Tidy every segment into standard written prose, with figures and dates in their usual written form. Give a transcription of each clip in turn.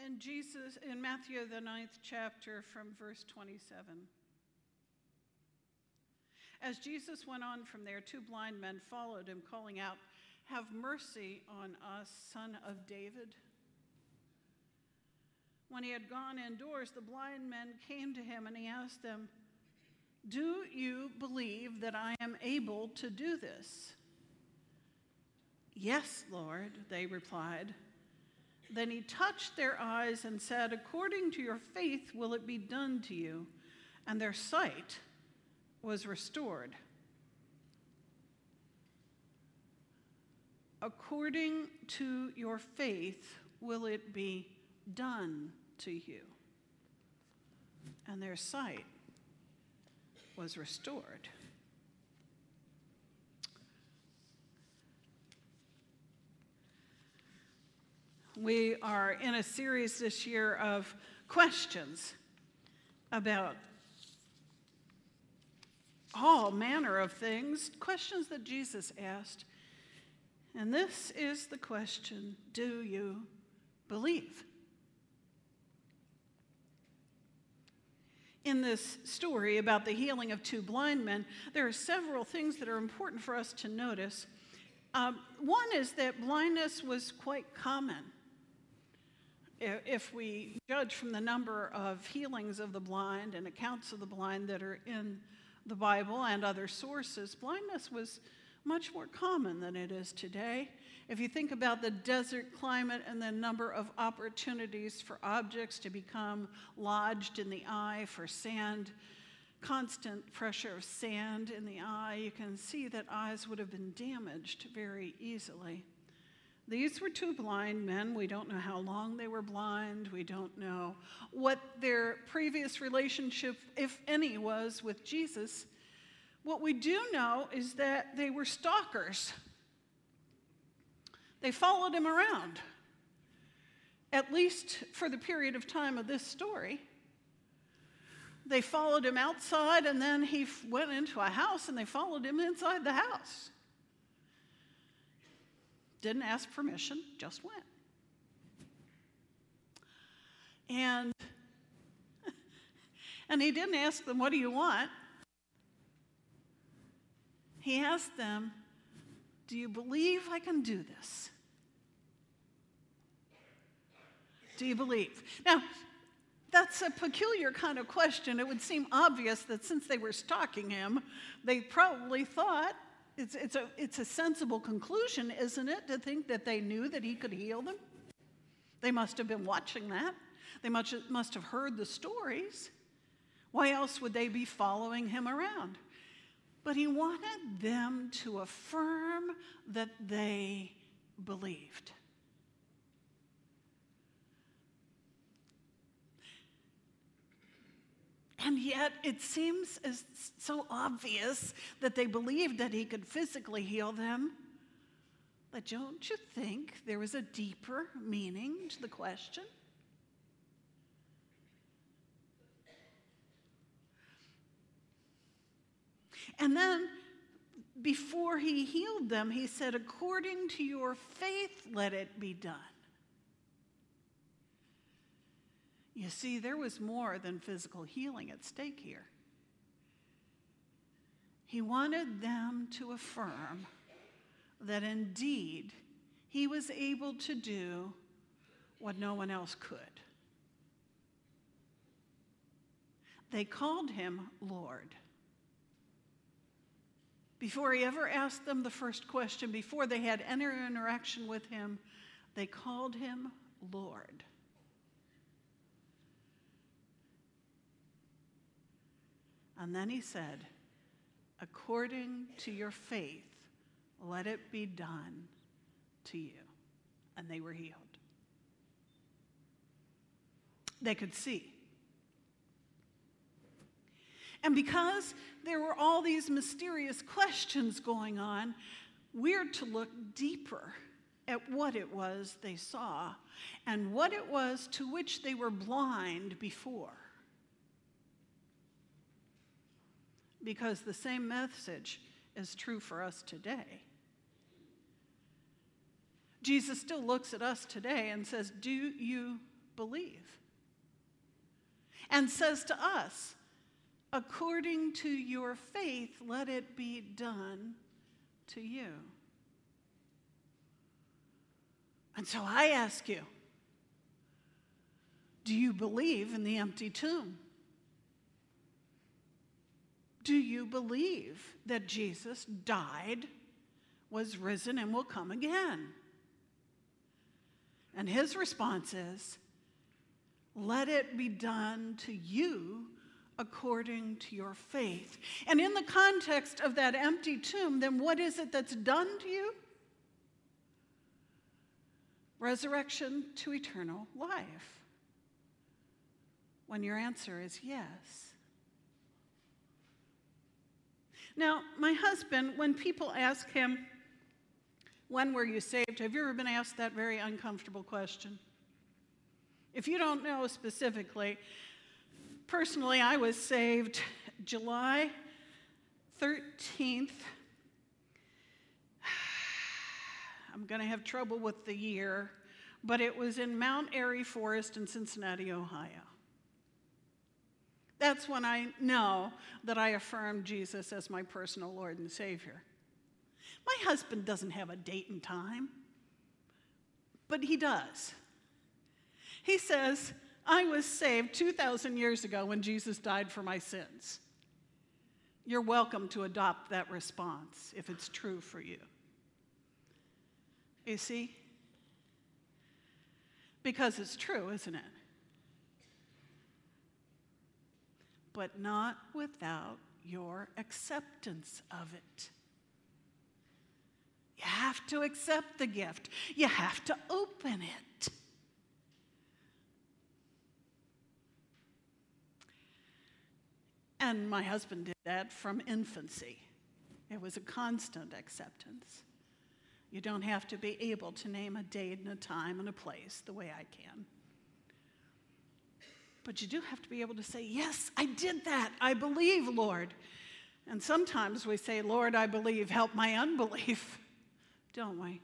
In Matthew, the 9th chapter, from verse 27. As Jesus went on from there, 2 blind men followed him, calling out, "Have mercy on us, Son of David." When he had gone indoors, the blind men came to him, and he asked them, "Do you believe that I am able to do this?" "Yes, Lord," they replied. Then he touched their eyes and said, "According to your faith will it be done to you." And their sight was restored. According to your faith will it be done to you. And their sight was restored. We are in a series this year of questions about all manner of things, questions that Jesus asked. And this is the question: do you believe? In this story about the healing of 2 blind men, there are several things that are important for us to notice. One is that blindness was quite common. If we judge from the number of healings of the blind and accounts of the blind that are in the Bible and other sources, blindness was much more common than it is today. If you think about the desert climate and the number of opportunities for objects to become lodged in the eye, for sand, constant pressure of sand in the eye, you can see that eyes would have been damaged very easily. These were 2 blind men. We don't know how long they were blind. We don't know what their previous relationship, if any, was with Jesus. What we do know is that they were stalkers. They followed him around, at least for the period of time of this story. They followed him outside, and then he went into a house, and they followed him inside the house. Didn't ask permission, just went. And he didn't ask them, "What do you want?" He asked them, "Do you believe I can do this? Do you believe?" Now, that's a peculiar kind of question. It would seem obvious that since they were stalking him, they probably thought, it's a sensible conclusion, isn't it, to think that they knew that he could heal them? They must have been watching that. They must have heard the stories. Why else would they be following him around? But he wanted them to affirm that they believed. And yet it seems so obvious that they believed that he could physically heal them. But don't you think there was a deeper meaning to the question? And then, before he healed them, he said, "According to your faith, let it be done." You see, there was more than physical healing at stake here. He wanted them to affirm that indeed he was able to do what no one else could. They called him Lord. Before he ever asked them the first question, before they had any interaction with him, they called him Lord. And then he said, "According to your faith, let it be done to you." And they were healed. They could see. And because there were all these mysterious questions going on, we're to look deeper at what it was they saw and what it was to which they were blind before. Because the same message is true for us today. Jesus still looks at us today and says, "Do you believe. And says to us, according to your faith, let it be done to you. And so I ask you, do you believe in the empty tomb? Do you believe that Jesus died, was risen, and will come again? And his response is, let it be done to you according to your faith. And in the context of that empty tomb, then what is it that's done to you? Resurrection to eternal life. When your answer is yes. Now, my husband, when people ask him, when were you saved? Have you ever been asked that very uncomfortable question? If you don't know specifically, personally, I was saved July 13th. I'm going to have trouble with the year, but it was in Mount Airy Forest in Cincinnati, Ohio. That's when I know that I affirmed Jesus as my personal Lord and Savior. My husband doesn't have a date and time, but he does. He says, I was saved 2,000 years ago when Jesus died for my sins. You're welcome to adopt that response if it's true for you. You see? Because it's true, isn't it? But not without your acceptance of it. You have to accept the gift. You have to open it. And my husband did that from infancy. It was a constant acceptance. You don't have to be able to name a date and a time and a place the way I can. But you do have to be able to say, yes, I did that. I believe, Lord. And sometimes we say, Lord, I believe, help my unbelief. Don't we?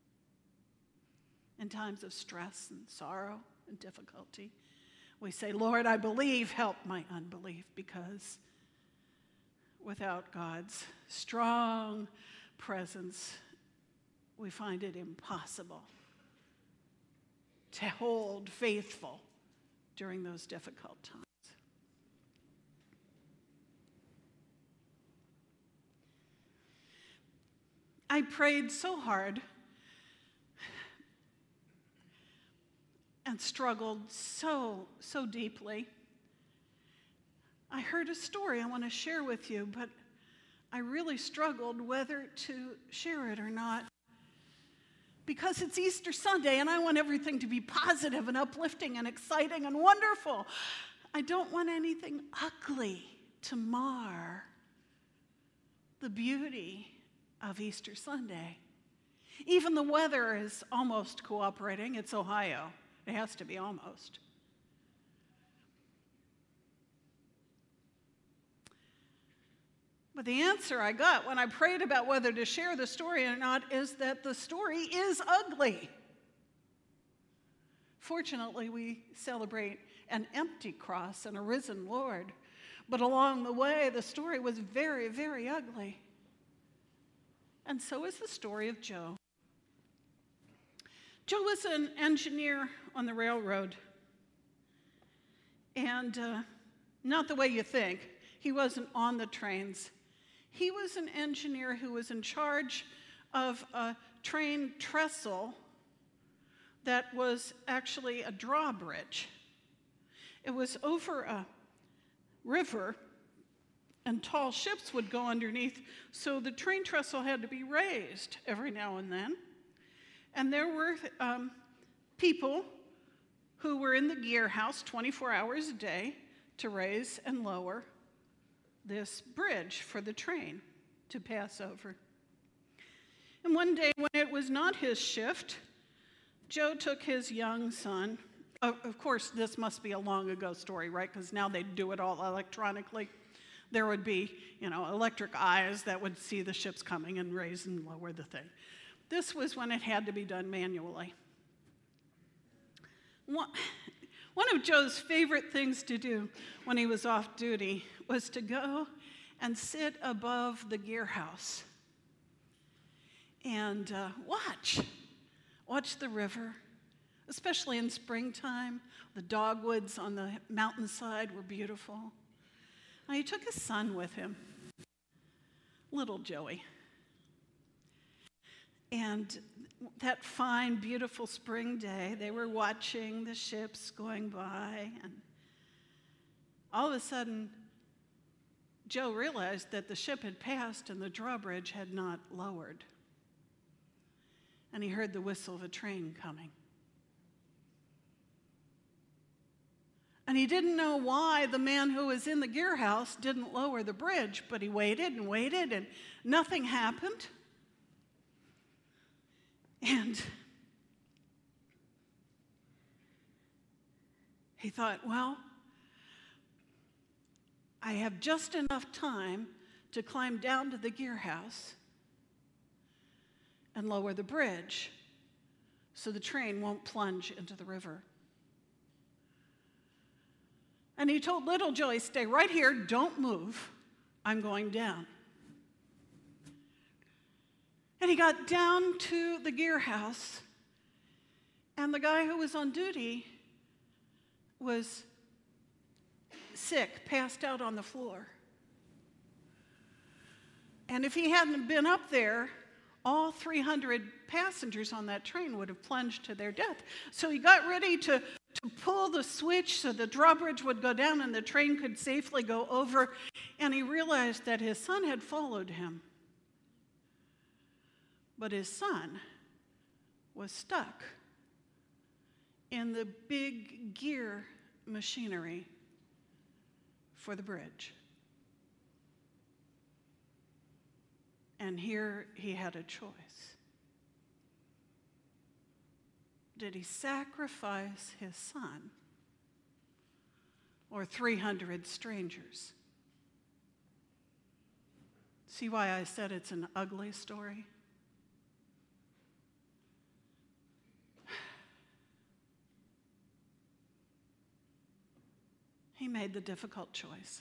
In times of stress and sorrow and difficulty, we say, Lord, I believe, help my unbelief, because without God's strong presence, we find it impossible to hold faithful during those difficult times. I prayed so hard and struggled so deeply. I heard a story I want to share with you, but I really struggled whether to share it or not, because it's Easter Sunday and I want everything to be positive and uplifting and exciting and wonderful. I don't want anything ugly to mar the beauty of Easter Sunday. Even the weather is almost cooperating. It's Ohio. It has to be almost. But the answer I got when I prayed about whether to share the story or not is that the story is ugly. Fortunately, we celebrate an empty cross and a risen Lord. But along the way, the story was very, very ugly. And so is the story of Joe. Joe was an engineer on the railroad. And not the way you think. He wasn't on the trains. He was an engineer who was in charge of a train trestle that was actually a drawbridge. It was over a river, and tall ships would go underneath, so the train trestle had to be raised every now and then. And there were people who were in the gear house 24 hours a day to raise and lower this bridge for the train to pass over. And one day when it was not his shift, Joe took his young son. Of course, this must be a long ago story, right? Because now they do it all electronically. There would be, electric eyes that would see the ships coming and raise and lower the thing. This was when it had to be done manually. One of Joe's favorite things to do when he was off duty was to go and sit above the gear house and watch the river, especially in springtime. The dogwoods on the mountainside were beautiful. And he took his son with him, little Joey. And that fine, beautiful spring day, they were watching the ships going by, and all of a sudden, Joe realized that the ship had passed and the drawbridge had not lowered. And he heard the whistle of a train coming. And he didn't know why the man who was in the gear house didn't lower the bridge, but he waited and waited, and nothing happened. And he thought, well, I have just enough time to climb down to the gear house and lower the bridge so the train won't plunge into the river. And he told little Joey, stay right here, don't move, I'm going down. And he got down to the gear house, and the guy who was on duty was sick, passed out on the floor. And if he hadn't been up there, all 300 passengers on that train would have plunged to their death. So he got ready to pull the switch so the drawbridge would go down and the train could safely go over, and he realized that his son had followed him. But his son was stuck in the big gear machinery for the bridge. And here he had a choice. Did he sacrifice his son or 300 strangers? See why I said it's an ugly story? He made the difficult choice.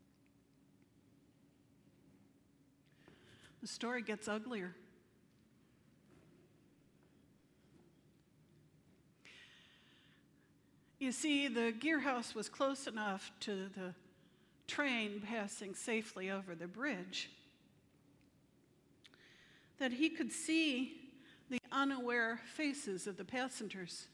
The story gets uglier. You see, the gear house was close enough to the train passing safely over the bridge that he could see the unaware faces of the passengers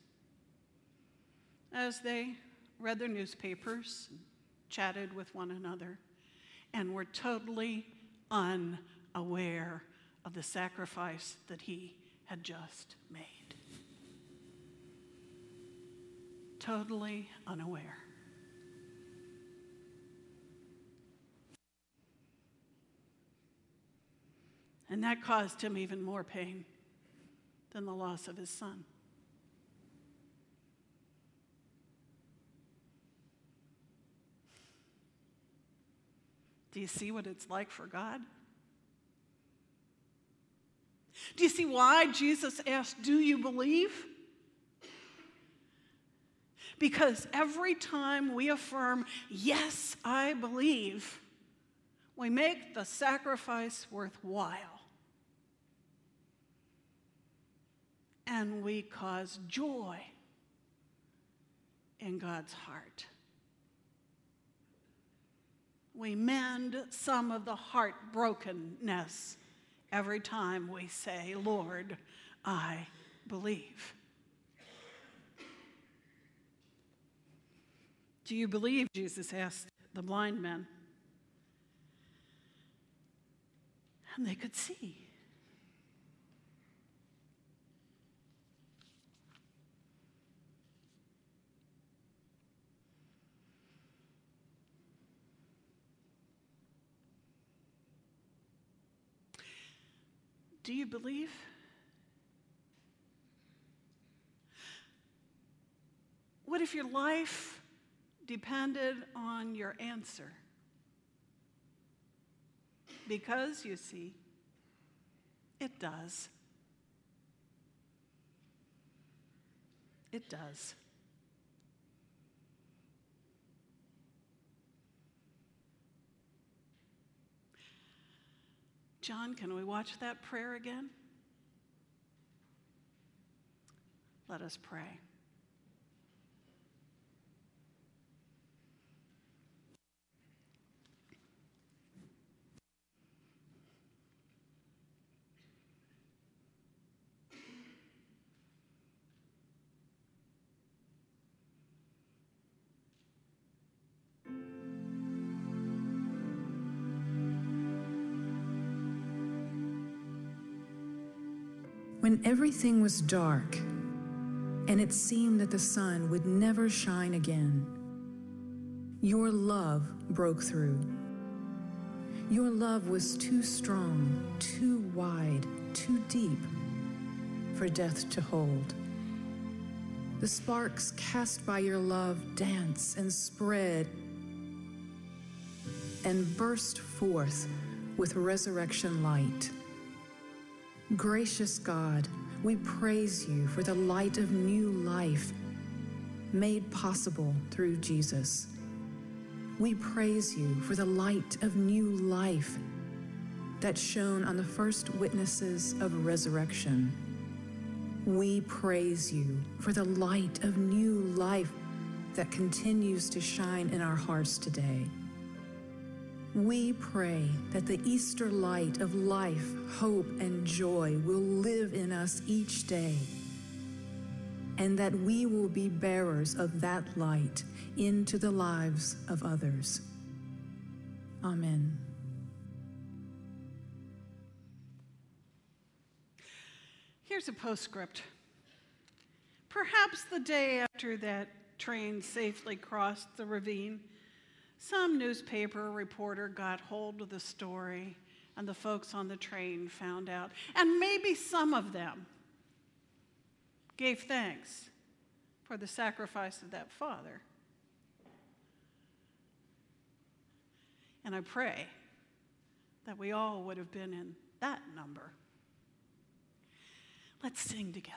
as they read their newspapers, chatted with one another, and were totally unaware of the sacrifice that he had just made. Totally unaware. And that caused him even more pain than the loss of his son. Do you see what it's like for God? Do you see why Jesus asked, do you believe? Because every time we affirm, yes, I believe, we make the sacrifice worthwhile. And we cause joy in God's heart. We mend some of the heartbrokenness every time we say, Lord, I believe. Do you believe, Jesus asked the blind men? And they could see. Do you believe? What if your life depended on your answer? Because, you see, it does. It does. John, can we watch that prayer again? Let us pray. When everything was dark and it seemed that the sun would never shine again, your love broke through. Your love was too strong, too wide, too deep for death to hold. The sparks cast by your love dance and spread and burst forth with resurrection light. Gracious God, we praise you for the light of new life made possible through Jesus. We praise you for the light of new life that shone on the first witnesses of resurrection. We praise you for the light of new life that continues to shine in our hearts today. We pray that the Easter light of life, hope, and joy will live in us each day, and that we will be bearers of that light into the lives of others. Amen. Here's a postscript. Perhaps the day after that train safely crossed the ravine, some newspaper reporter got hold of the story, and the folks on the train found out. And maybe some of them gave thanks for the sacrifice of that father. And I pray that we all would have been in that number. Let's sing together.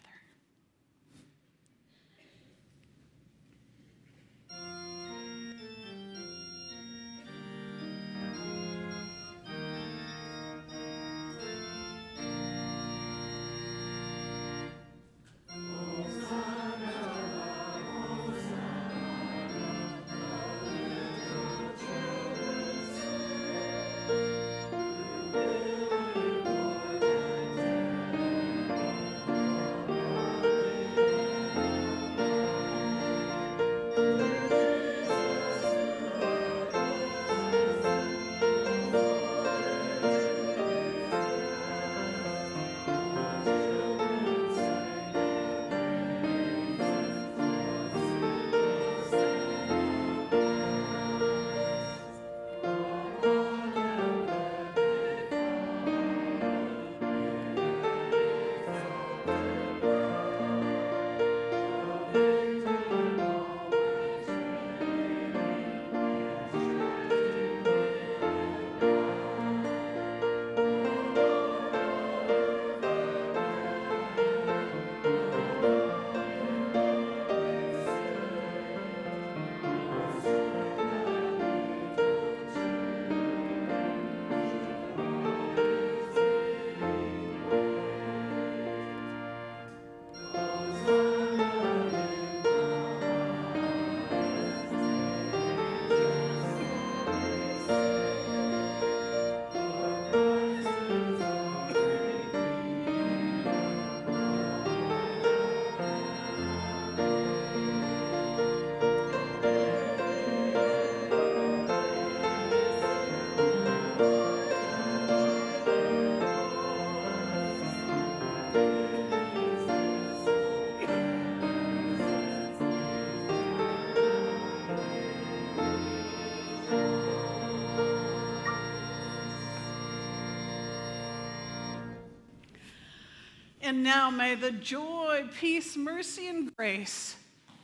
And now may the joy, peace, mercy, and grace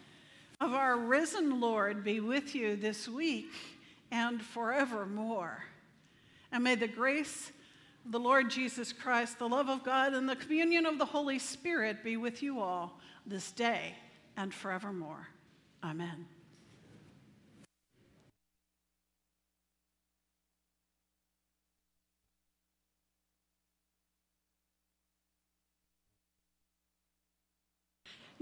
of our risen Lord be with you this week and forevermore. And may the grace of the Lord Jesus Christ, the love of God, and the communion of the Holy Spirit be with you all this day and forevermore. Amen.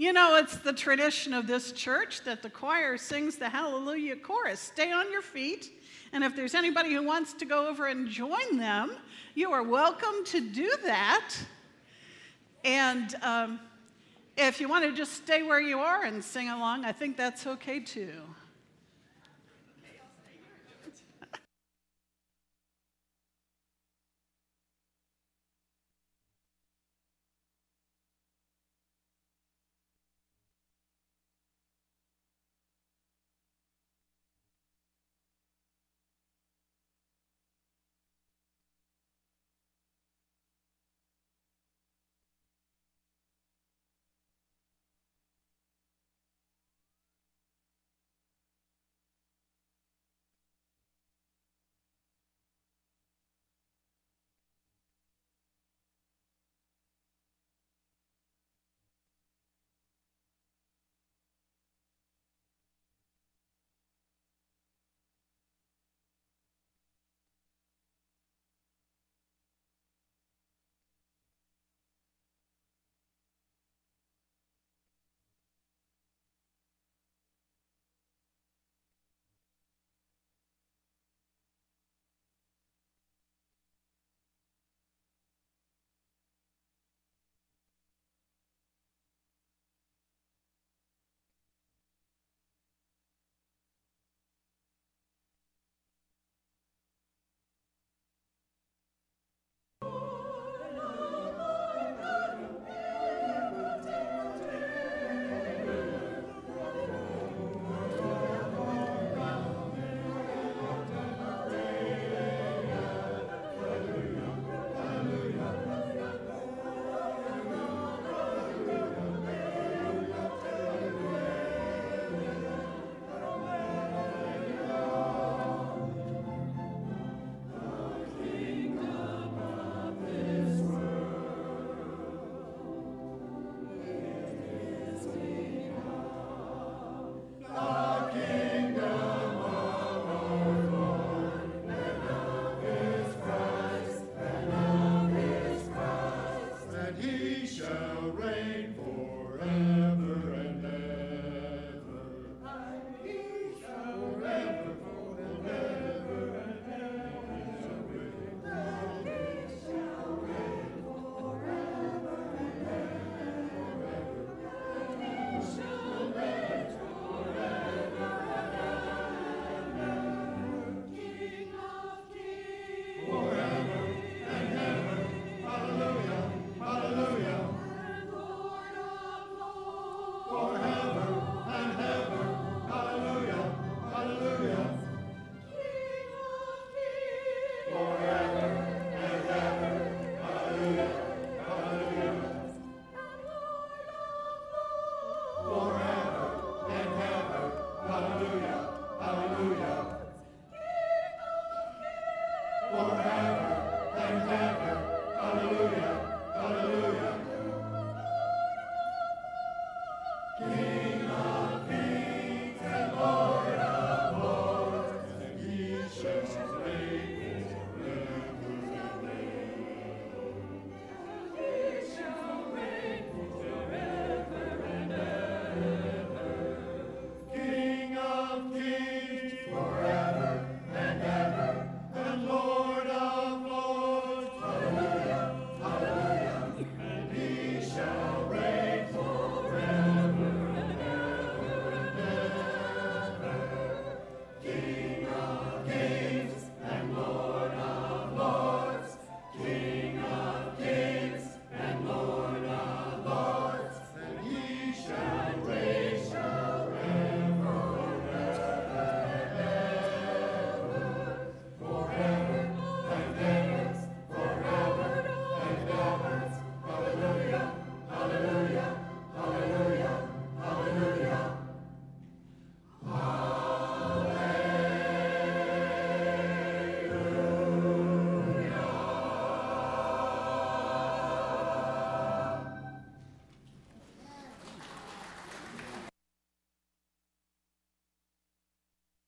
You know, it's the tradition of this church that the choir sings the Hallelujah chorus. Stay on your feet, and if there's anybody who wants to go over and join them, you are welcome to do that. And if you want to just stay where you are and sing along, I think that's okay too. He shall reign forever.